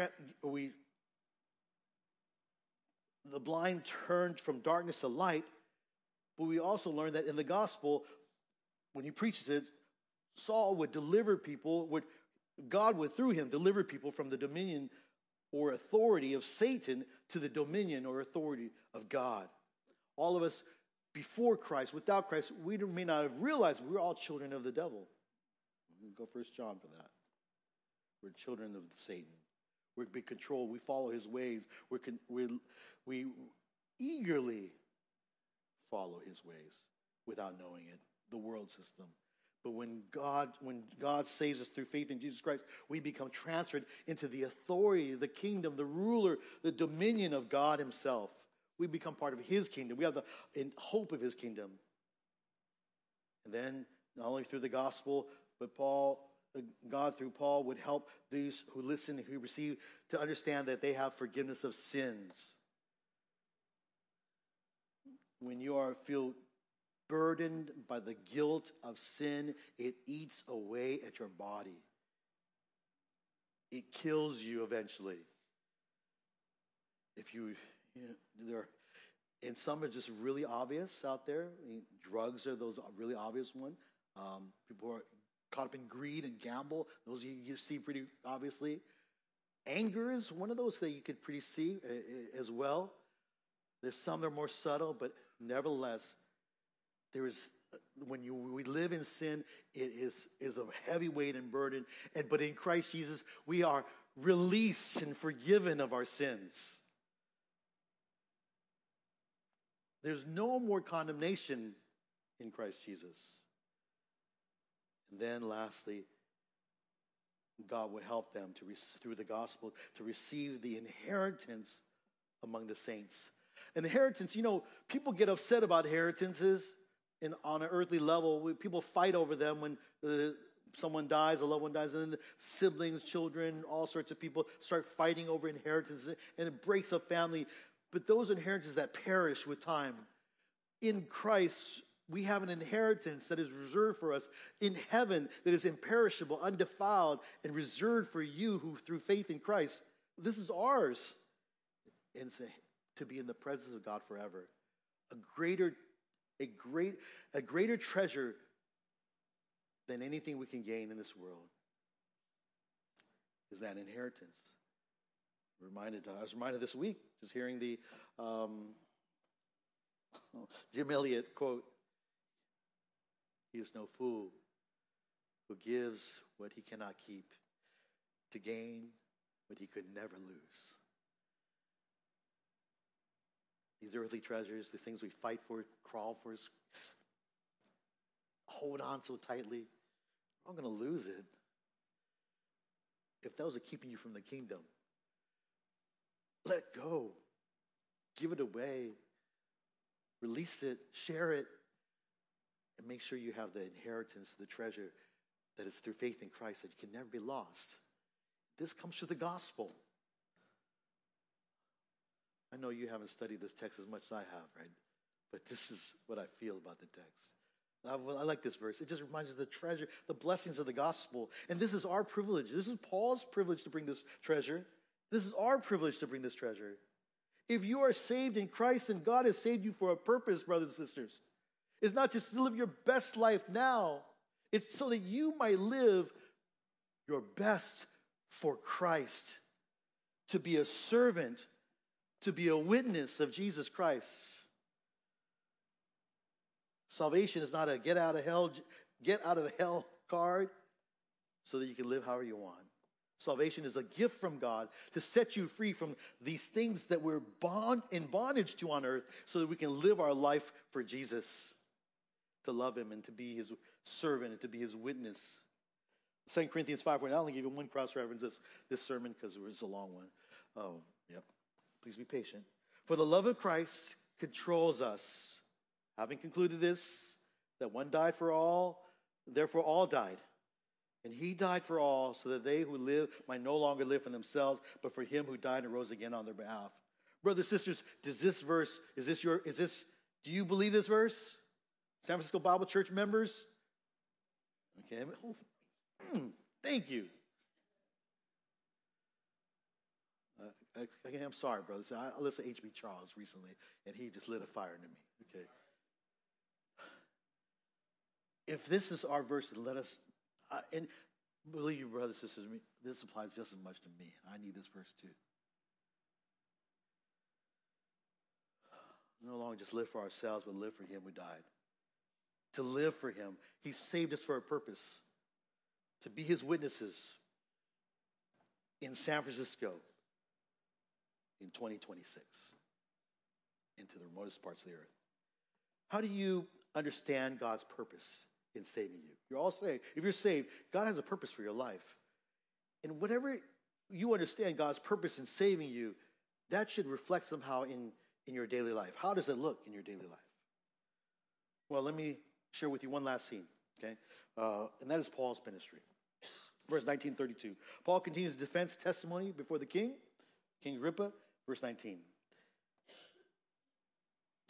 A: the blind turned from darkness to light, but we also learn that in the gospel, when he preaches it, Saul would deliver people, God would through him deliver people from the dominion or authority of Satan to the dominion or authority of God. All of us before Christ, without Christ, we may not have realized we're all children of the devil. Go 1 John for that. We're children of Satan. We're being controlled. We follow his ways. We eagerly follow his ways without knowing it, the world system. But when God saves us through faith in Jesus Christ, we become transferred into the authority, the kingdom, the ruler, the dominion of God himself. We become part of his kingdom. We have the hope of his kingdom. And then, not only through the gospel, but God through Paul would help these who listen and who receive to understand that they have forgiveness of sins. when you feel burdened by the guilt of sin, it eats away at your body. It kills you eventually. And some are just really obvious out there. I mean, drugs are those really obvious one. People are caught up in greed and gamble. Those you see pretty obviously. Anger is one of those that you could pretty see as well. There's some that are more subtle, but nevertheless, when we live in sin, it is a heavy weight and burden. But in Christ Jesus, we are released and forgiven of our sins. There's no more condemnation in Christ Jesus. And then lastly, God will help them through the gospel to receive the inheritance among the saints. And inheritance, people get upset about inheritances on an earthly level. People fight over them when someone dies, a loved one dies, and then the siblings, children, all sorts of people start fighting over inheritances, and it breaks up family. But those inheritances that perish with time. In Christ, we have an inheritance that is reserved for us in heaven that is imperishable, undefiled, and reserved for you who through faith in Christ. This is ours. And it's to be in the presence of God forever. A greater treasure than anything we can gain in this world is that inheritance. I was reminded this week, just hearing the Jim Elliott quote, "He is no fool who gives what he cannot keep to gain what he could never lose." These earthly treasures, the things we fight for, crawl for, hold on so tightly, I'm going to lose it if those are keeping you from the kingdom. Let go. Give it away. Release it. Share it. And make sure you have the inheritance, the treasure that is through faith in Christ that can never be lost. This comes through the gospel. I know you haven't studied this text as much as I have, right? But this is what I feel about the text. I like this verse. It just reminds us of the treasure, the blessings of the gospel. And this is our privilege. This is Paul's privilege to bring this treasure. This is our privilege to bring this treasure. If you are saved in Christ, and God has saved you for a purpose, brothers and sisters. It's not just to live your best life now. It's so that you might live your best for Christ. To be a servant, to be a witness of Jesus Christ. Salvation is not a get out of hell card so that you can live however you want. Salvation is a gift from God to set you free from these things that we're in bondage to on earth so that we can live our life for Jesus, to love him and to be his servant and to be his witness. 2 Corinthians 5, I'll only give you one cross-reference this sermon because it was a long one. Oh, yep. Please be patient. For the love of Christ controls us. Having concluded this, that one died for all, therefore all died. And he died for all, so that they who live might no longer live for themselves, but for him who died and rose again on their behalf. Brothers, sisters, do you believe this verse? San Francisco Bible Church members? Okay. Thank you. I'm sorry, brothers. I listened to H.B. Charles recently, and he just lit a fire into me. Okay. If this is our verse, let us, and believe you, brothers and sisters, this applies just as much to me. I need this verse too. No longer just live for ourselves, but live for him who died. To live for him. He saved us for a purpose. To be his witnesses in San Francisco in 2026. Into the remotest parts of the earth. How do you understand God's purpose in saving you? You're all saved. If you're saved, God has a purpose for your life. And whatever you understand God's purpose in saving you, that should reflect somehow in your daily life. How does it look in your daily life? Well, let me share with you one last scene, okay? And that is Paul's ministry. Verse 1932. Paul continues defense testimony before the king, King Agrippa, verse 19.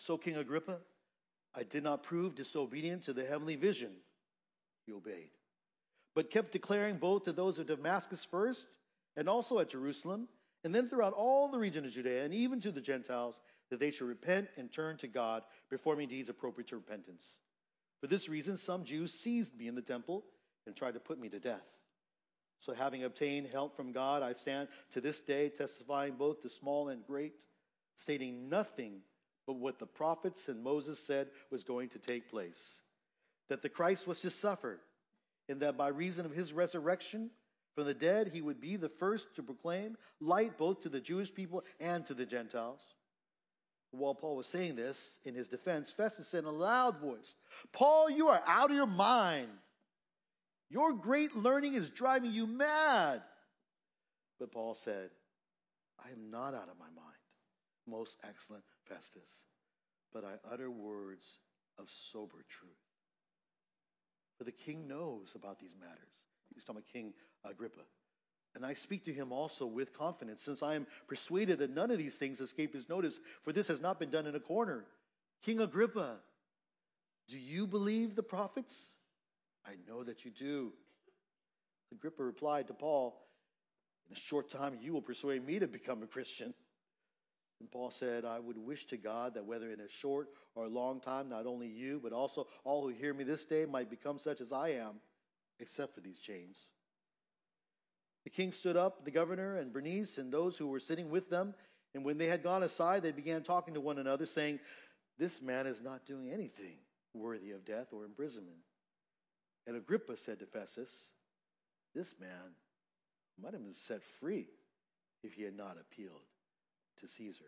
B: So, King Agrippa, I did not prove disobedient to the heavenly vision. He obeyed, but kept declaring both to those of Damascus first, and also at Jerusalem, and then throughout all the region of Judea, and even to the Gentiles, that they should repent and turn to God, performing deeds appropriate to repentance. For this reason, some Jews seized me in the temple and tried to put me to death. So having obtained help from God, I stand to this day testifying both to small and great, stating nothing but what the prophets and Moses said was going to take place, that the Christ was to suffer, and that by reason of his resurrection from the dead, he would be the first to proclaim light both to the Jewish people and to the Gentiles. While Paul was saying this, in his defense, Festus said in a loud voice, Paul, you are out of your mind. Your great learning is driving you mad. But Paul said, I am not out of my mind, most excellent Festus, but I utter words of sober truth. For the king knows about these matters. He's talking about King Agrippa. And I speak to him also with confidence, since I am persuaded that none of these things escape his notice, for this has not been done in a corner. King Agrippa, do you believe the prophets? I know that you do. Agrippa replied to Paul, in a short time you will persuade me to become a Christian. And Paul said, I would wish to God that whether in a short or a long time, not only you, but also all who hear me this day might become such as I am, except for these chains. The king stood up, the governor and Bernice and those who were sitting with them, and when they had gone aside, they began talking to one another, saying, this man is not doing anything worthy of death or imprisonment. And Agrippa said to Festus, this man might have been set free if he had not appealed to Caesar.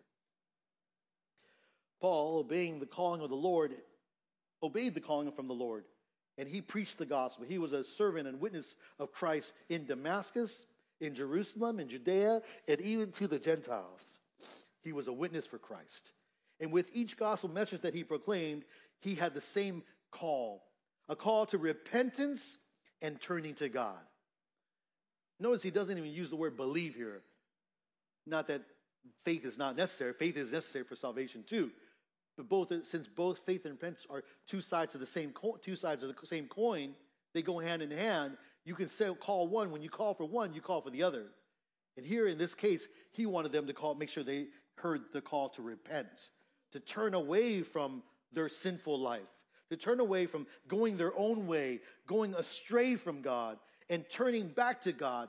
B: Paul, obeying the calling of the Lord, obeyed the calling from the Lord, and he preached the gospel. He was a servant and witness of Christ in Damascus, in Jerusalem, in Judea, and even to the Gentiles. He was a witness for Christ. And with each gospel message that he proclaimed, he had the same call, a call to repentance and turning to God. Notice he doesn't even use the word believe here. Not that faith is not necessary. Faith is necessary for salvation too. But since both faith and repentance are two sides of the same coin, they go hand in hand. You can call one. When you call for one, you call for the other. And here in this case, he wanted them to make sure they heard the call to repent, to turn away from their sinful life, to turn away from going their own way, going astray from God, and turning back to God.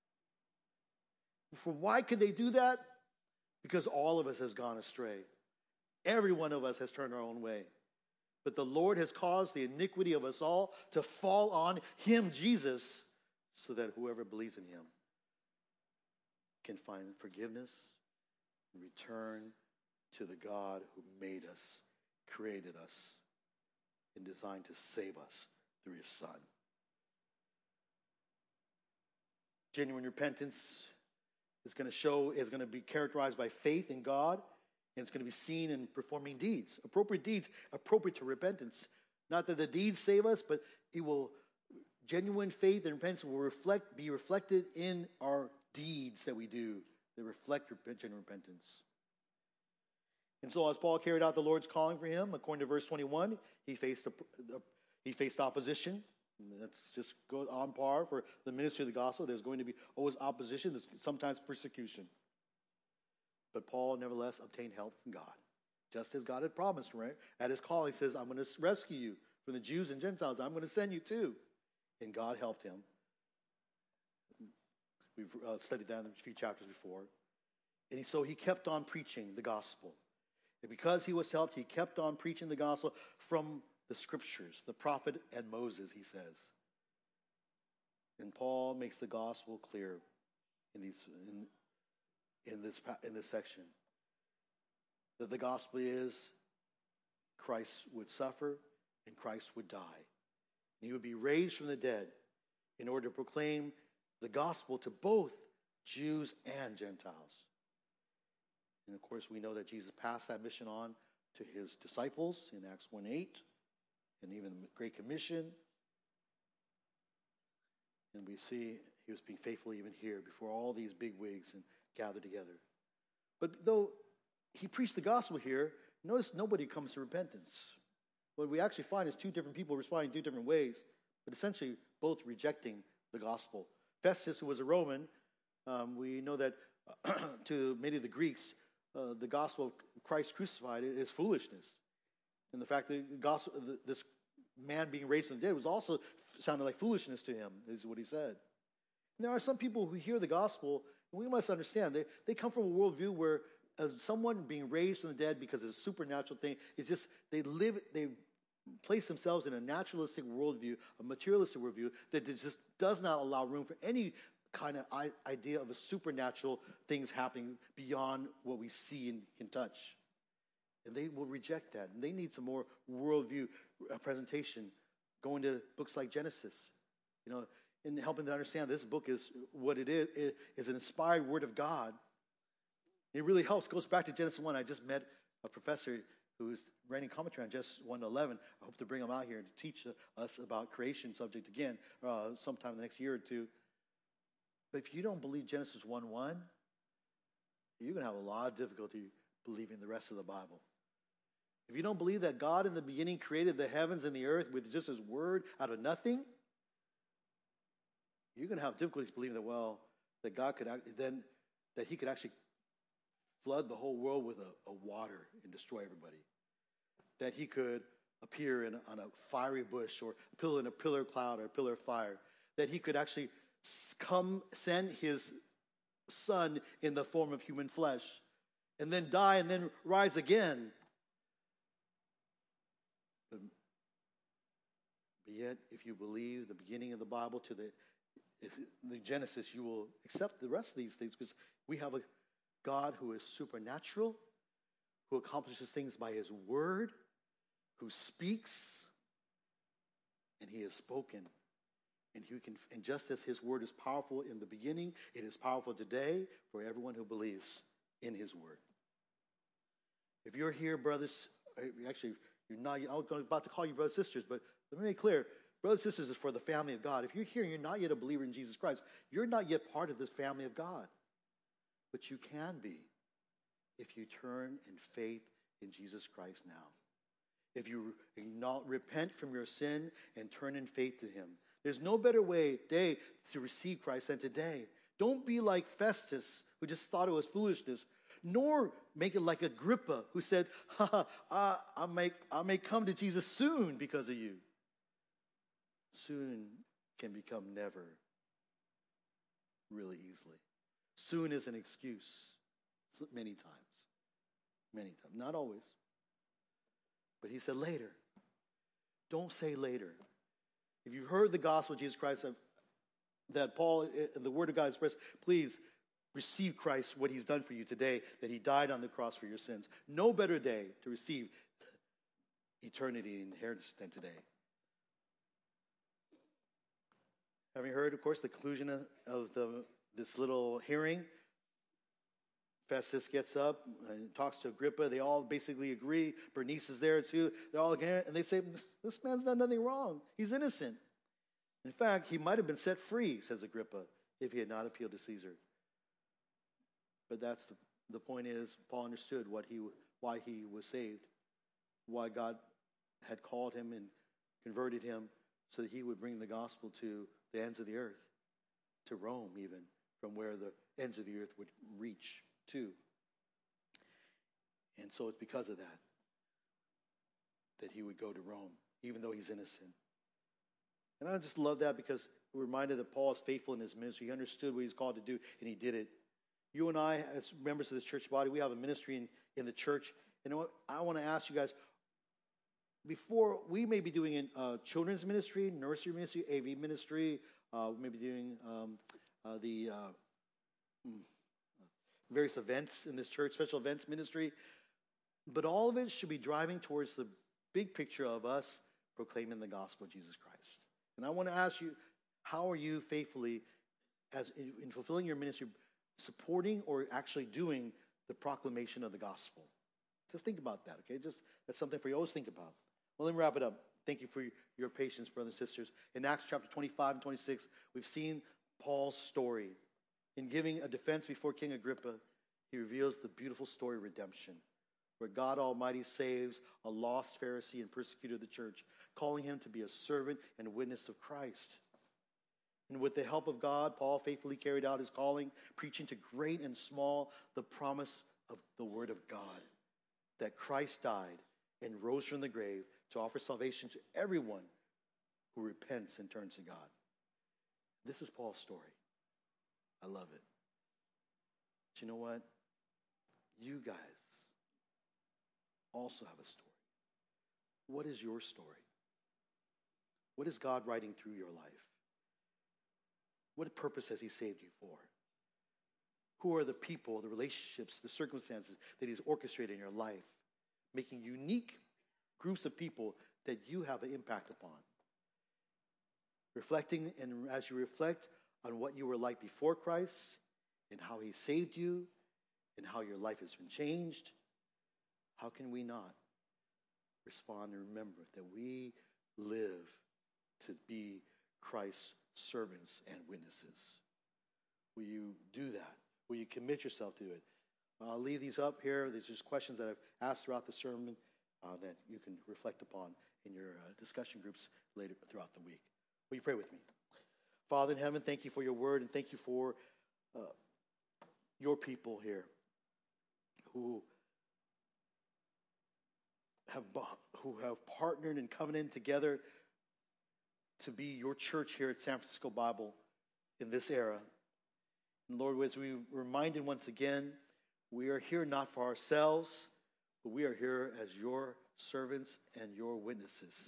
B: Why could they do that? Because all of us has gone astray. Every one of us has turned our own way. But the Lord has caused the iniquity of us all to fall on him, Jesus, so that whoever believes in him can find forgiveness and return to the God who made us, created us, and designed to save us through his Son. Genuine repentance is going to be characterized by faith in God. And it's going to be seen in performing deeds, appropriate to repentance. Not that the deeds save us, but genuine faith and repentance will be reflected in our deeds that we do that reflect genuine repentance. And so as Paul carried out the Lord's calling for him, according to verse 21, he faced opposition. And that's just go on par for the ministry of the gospel. There's going to be always opposition, there's sometimes persecution. But Paul nevertheless obtained help from God, just as God had promised, right? At his call, he says, I'm going to rescue you from the Jews and Gentiles. I'm going to send you too. And God helped him. We've studied that in a few chapters before. And so he kept on preaching the gospel. And because he was helped, he kept on preaching the gospel from the scriptures, the prophet and Moses, he says. And Paul makes the gospel clear in this section, that the gospel is Christ would suffer and Christ would die. And he would be raised from the dead in order to proclaim the gospel to both Jews and Gentiles. And of course, we know that Jesus passed that mission on to his disciples in Acts 1:8, and even the Great Commission. And we see he was being faithful even here before all these big wigs and gathered together. But though he preached the gospel here, Notice nobody comes to repentance. What we actually find is two different people responding two different ways, but essentially both rejecting the gospel. Festus, who was a Roman, we know that to many of the Greeks, the gospel of Christ crucified is foolishness. And the fact that this man being raised from the dead was also sounded like foolishness to him, is what he said. And there are some people who hear the gospel, and we must understand, they come from a worldview where someone being raised from the dead because it's a supernatural thing, it's just, they place themselves in a naturalistic worldview, a materialistic worldview, that just does not allow room for any kind of idea of a supernatural things happening beyond what we see and can touch. And they will reject that. And they need some more worldview presentation, going to books like Genesis, and helping to understand this book is what it is an inspired word of God. It really helps. It goes back to Genesis 1. I just met a professor who's writing commentary on Genesis 1 to 11. I hope to bring him out here to teach us about creation subject again sometime in the next year or two. But if you don't believe Genesis 1:1, you're going to have a lot of difficulty believing the rest of the Bible. If you don't believe that God in the beginning created the heavens and the earth with just his word out of nothing, you're going to have difficulties believing that God could that he could actually flood the whole world with a water and destroy everybody. That he could appear on a fiery bush or in a pillar of cloud or a pillar of fire. That he could actually send his son in the form of human flesh and then die and then rise again. But yet, if you believe the beginning of the Bible to the Genesis, you will accept the rest of these things, because we have a God who is supernatural, who accomplishes things by his word, who speaks, and he has spoken. And just as his word is powerful in the beginning, it is powerful today for everyone who believes in his word. If you're here, brothers, actually, you're not. I was about to call you brothers and sisters, but let me make it clear. Brothers and sisters is for the family of God. If you're here and you're not yet a believer in Jesus Christ, you're not yet part of this family of God. But you can be if you turn in faith in Jesus Christ now. If you repent from your sin and turn in faith to him. There's no better day to receive Christ than today. Don't be like Festus, who just thought it was foolishness, nor make it like Agrippa, who said, I may come to Jesus soon because of you. Soon can become never really easily. Soon is an excuse many times. Not always. But he said later. Don't say later. If you've heard the gospel of Jesus Christ that Paul, the word of God expressed, please receive Christ, what he's done for you today, that he died on the cross for your sins. No better day to receive eternity and inheritance than today. Having heard, of course, the conclusion of this little hearing, Festus gets up and talks to Agrippa. They all basically agree. Bernice is there too. They're all again, and they say, this man's done nothing wrong. He's innocent. In fact, he might have been set free, says Agrippa, if he had not appealed to Caesar. But that's the point is, Paul understood why he was saved, why God had called him and converted him so that he would bring the gospel to the ends of the earth, to Rome even, from where the ends of the earth would reach to. And so it's because of that he would go to Rome, even though he's innocent. And I just love that because we're reminded that Paul is faithful in his ministry. He understood what he's called to do, and he did it. You and I, as members of this church body, we have a ministry in the church. And I want to ask you guys, before we may be doing children's ministry, nursery ministry, AV ministry, we may be doing the various events in this church, special events ministry. But all of it should be driving towards the big picture of us proclaiming the gospel of Jesus Christ. And I want to ask you, how are you faithfully, as in fulfilling your ministry, supporting or actually doing the proclamation of the gospel? Just think about that, okay? That's something for you to always think about. Well, let me wrap it up. Thank you for your patience, brothers and sisters. In Acts chapter 25 and 26, we've seen Paul's story. In giving a defense before King Agrippa, he reveals the beautiful story of redemption. where God Almighty saves a lost Pharisee and persecutor of the church, calling him to be a servant and witness of Christ. And with the help of God, Paul faithfully carried out his calling, preaching to great and small the promise of the word of God, that Christ died and rose from the grave to offer salvation to everyone who repents and turns to God. This is Paul's story. I love it. But you know what? You guys also have a story. What is your story? What is God writing through your life? What purpose has he saved you for? Who are the people, the relationships, the circumstances that he's orchestrated in your life, making unique groups of people that you have an impact upon? Reflecting, and as you reflect on what you were like before Christ and how he saved you and how your life has been changed, how can we not respond and remember that we live to be Christ's servants and witnesses? Will you do that? Will you commit yourself to it? I'll leave these up here. There's just questions that I've asked throughout the sermon that you can reflect upon in your discussion groups later throughout the week. Will you pray with me? Father in heaven, thank you for your word, and thank you for your people here who have partnered and covenanted together to be your church here at San Francisco Bible in this era. And Lord, as we reminded once again, we are here not for ourselves, but we are here as your servants and your witnesses.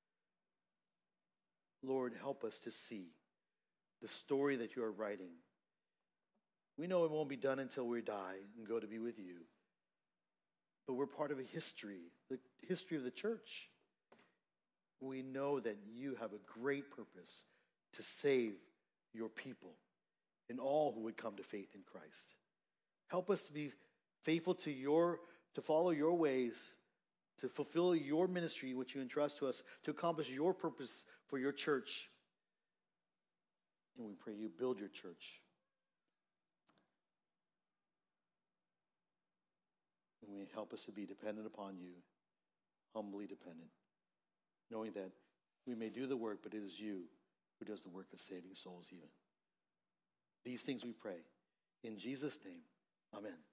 B: Lord, help us to see the story that you are writing. We know it won't be done until we die and go to be with you. But we're part of a history, the history of the church. We know that you have a great purpose to save your people and all who would come to faith in Christ. Help us to be faithful to follow your ways, to fulfill your ministry, which you entrust to us, to accomplish your purpose for your church. And we pray you build your church. And we help us to be dependent upon you, humbly dependent, knowing that we may do the work, but it is you who does the work of saving souls even. These things we pray. In Jesus' name, amen.